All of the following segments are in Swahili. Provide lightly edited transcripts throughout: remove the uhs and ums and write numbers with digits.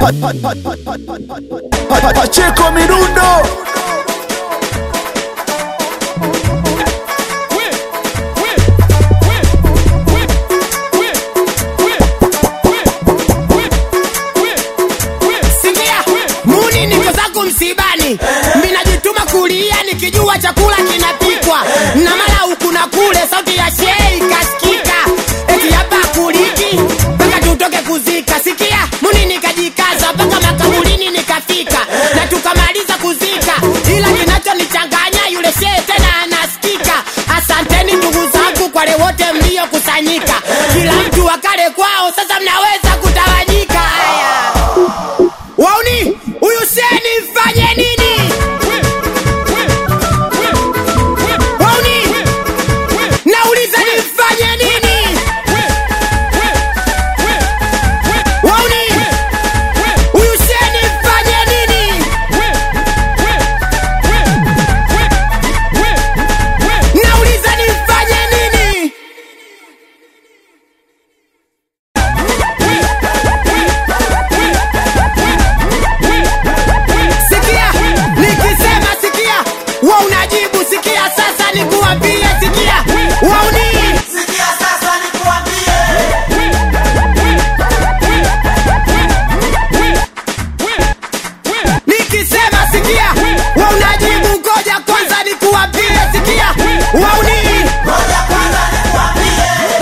Pacheco Mirundo. Msibani minajituma kulia nikijua chakula kinapikwa na mara huku na kule sauti ya shei kasikika eti hapa kuliki mpaka tutoke kuzika. Sikia muni nikajikaza mpaka makaburini nikafika na tukamaliza kuzika, ila kinacho nichanganya yule shei tena anasikika. Asanteni ndugu zangu kwa wale wote mlio kusanyika, kila mtu wakale kwao, sasa mnaweza kutawanyika. Haya wauni huyu sheni mfanye nini? Wauni nauliza nifanye nini? Wauni huyu sheni mfanye nini? Nauliza nifanye nini? Sikia, nikisema sikia, wewe unajibu sikia. Sasa nikuambie sikia, wauni Sikia sasa nikuambie. nikisema sikia, wewe unajibu. Ngoja kwanza nikuambie sikia, wauni Ngoja kwanza nikuambie.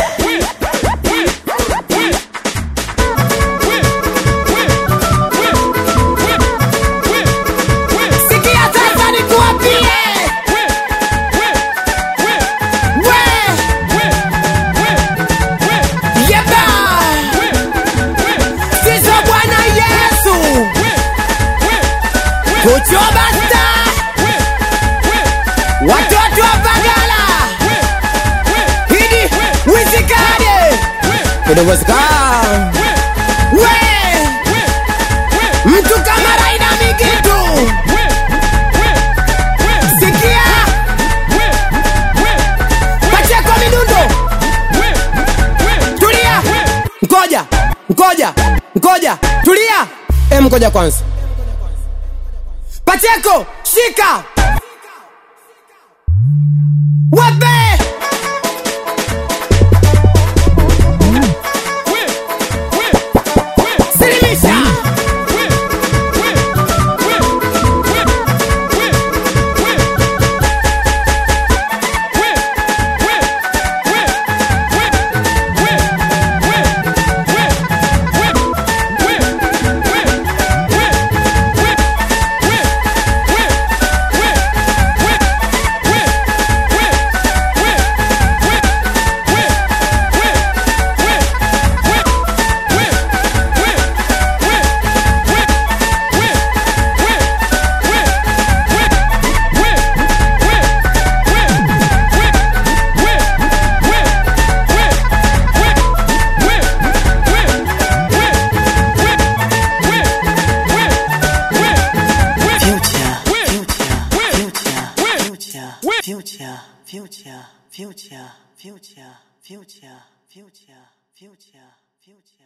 sikia sasa nikuambie. Yeba sizo Bwana Yesu kuchobasta watoto wa Bagala hidi wizikade kudowezika we mtu kama Raina Migitu. Sikia Pacheco Mirundo, tulia. Ngoja tulia. Ngoja kwanza. Pacheco shika wape. Silimisha future.